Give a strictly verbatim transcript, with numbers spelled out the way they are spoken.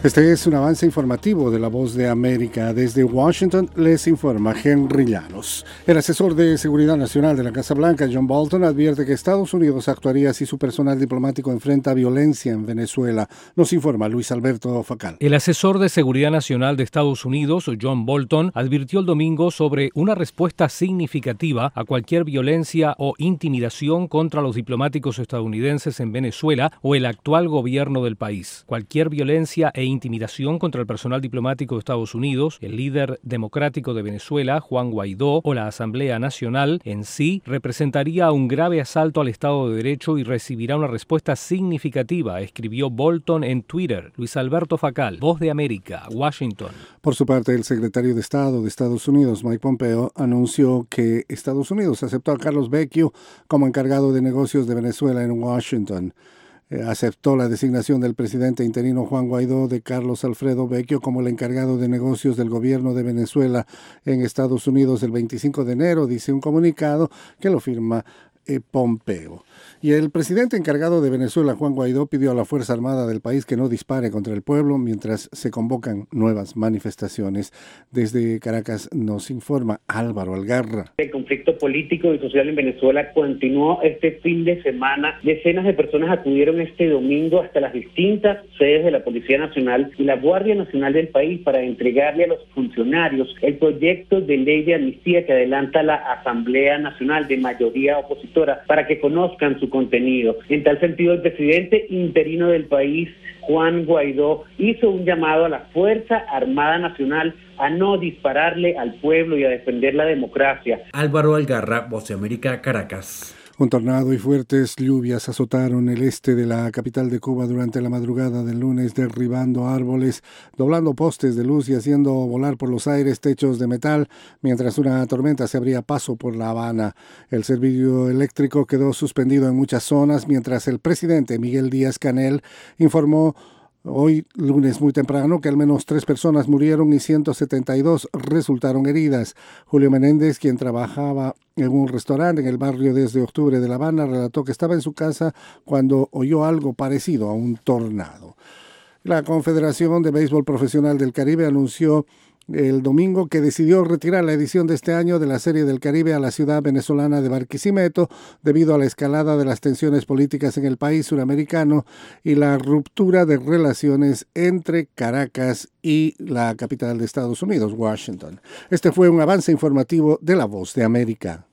Este es un avance informativo de La Voz de América. Desde Washington les informa Henry Llanos. El asesor de Seguridad Nacional de la Casa Blanca, John Bolton, advierte que Estados Unidos actuaría si su personal diplomático enfrenta violencia en Venezuela. Nos informa Luis Alberto Facal. El asesor de Seguridad Nacional de Estados Unidos, John Bolton, advirtió el domingo sobre una respuesta significativa a cualquier violencia o intimidación contra los diplomáticos estadounidenses en Venezuela o el actual gobierno del país. Cualquier violencia e intimidación contra el personal diplomático de Estados Unidos, el líder democrático de Venezuela, Juan Guaidó, o la Asamblea Nacional en sí, representaría un grave asalto al Estado de Derecho y recibirá una respuesta significativa, escribió Bolton en Twitter. Luis Alberto Facal, Voz de América, Washington. Por su parte, el secretario de Estado de Estados Unidos, Mike Pompeo, anunció que Estados Unidos aceptó a Carlos Vecchio como encargado de negocios de Venezuela en Washington. Aceptó la designación del presidente interino Juan Guaidó de Carlos Alfredo Vecchio como el encargado de negocios del gobierno de Venezuela en Estados Unidos el veinticinco de enero, dice un comunicado que lo firma eh, Pompeo. Y el presidente encargado de Venezuela, Juan Guaidó, pidió a la Fuerza Armada del país que no dispare contra el pueblo mientras se convocan nuevas manifestaciones. Desde Caracas nos informa Álvaro Algarra. El conflicto político y social en Venezuela continuó este fin de semana. Decenas de personas acudieron este domingo hasta las distintas sedes de la Policía Nacional y la Guardia Nacional del país para entregarle a los funcionarios el proyecto de ley de amnistía que adelanta la Asamblea Nacional de mayoría opositora para que conozcan su contenido. En tal sentido, el presidente interino del país, Juan Guaidó, hizo un llamado a la Fuerza Armada Nacional a no dispararle al pueblo y a defender la democracia. Álvaro Algarra, Voz de América, Caracas. Un tornado y fuertes lluvias azotaron el este de la capital de Cuba durante la madrugada del lunes, derribando árboles, doblando postes de luz y haciendo volar por los aires techos de metal, mientras una tormenta se abría paso por La Habana. El servicio eléctrico quedó suspendido en muchas zonas, mientras el presidente Miguel Díaz-Canel informó hoy, lunes muy temprano, que al menos tres personas murieron y ciento setenta y dos resultaron heridas. Julio Menéndez, quien trabajaba en un restaurante en el barrio desde octubre de La Habana, relató que estaba en su casa cuando oyó algo parecido a un tornado. La Confederación de Béisbol Profesional del Caribe anunció el domingo que decidió retirar la edición de este año de la Serie del Caribe a la ciudad venezolana de Barquisimeto debido a la escalada de las tensiones políticas en el país suramericano y la ruptura de relaciones entre Caracas y la capital de Estados Unidos, Washington. Este fue un avance informativo de La Voz de América.